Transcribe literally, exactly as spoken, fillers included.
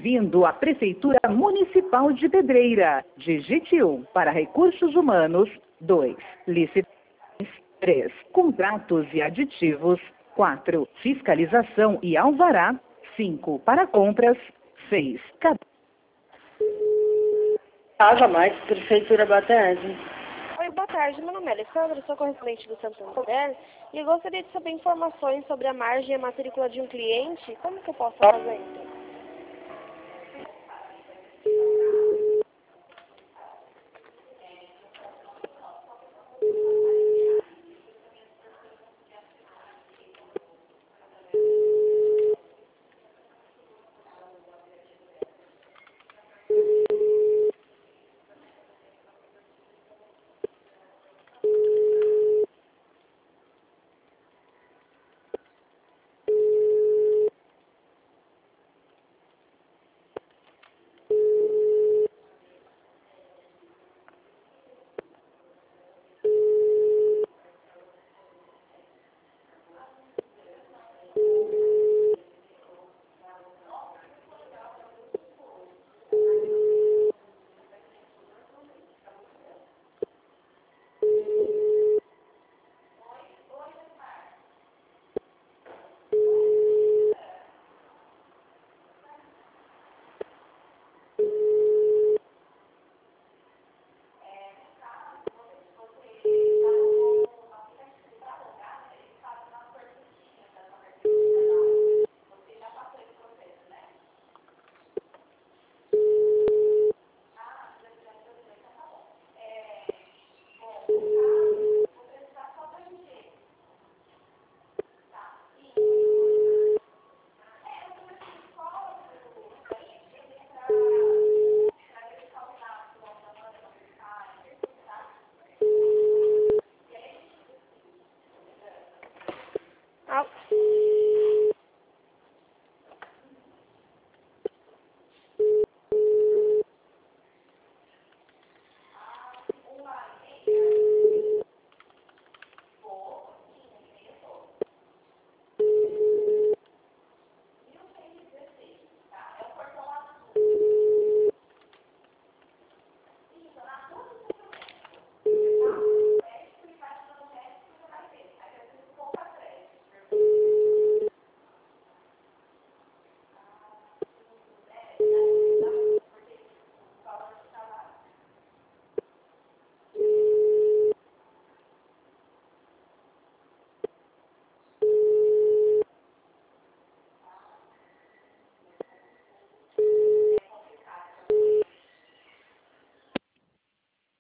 Bem-vindo à Prefeitura Municipal de Pedreira. Digite um para recursos humanos, dois, licitações, três, contratos e aditivos, quatro, fiscalização e alvará, cinco, para compras, seis, cad... Casa Mais, Prefeitura, boa tarde. Oi, boa tarde. Meu nome é Alessandra, sou correspondente do Santander e eu gostaria de saber informações sobre a margem e a matrícula de um cliente. Como que eu posso fazer isso?